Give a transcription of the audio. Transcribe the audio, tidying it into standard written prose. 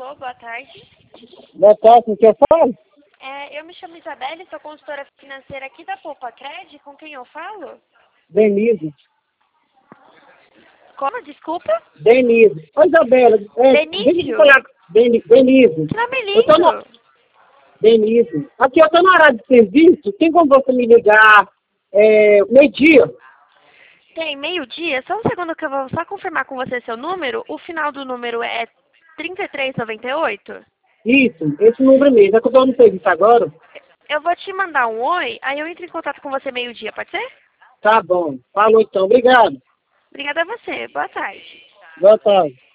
Alô, boa tarde. Boa tarde, com quem eu falo? Eu me chamo Isabelle, sou consultora financeira aqui da Poupa Cred. Com quem eu falo? Denise. Como? Desculpa? Denise. Oi, Isabela. Deixa eu Benício? falar. Denise. Que nome Eu tô lindo. Denise. Aqui, eu tô na área de serviço. Tem como você me ligar meio-dia? Tem meio-dia? Só um segundo que eu vou só confirmar com você seu número. O final do número é 3398? Isso, esse número mesmo. É que eu tô no serviço agora. Eu vou te mandar um oi, aí eu entro em contato com você meio-dia, pode ser? Tá bom. Falou então. Obrigado. Obrigada a você. Boa tarde. Boa tarde.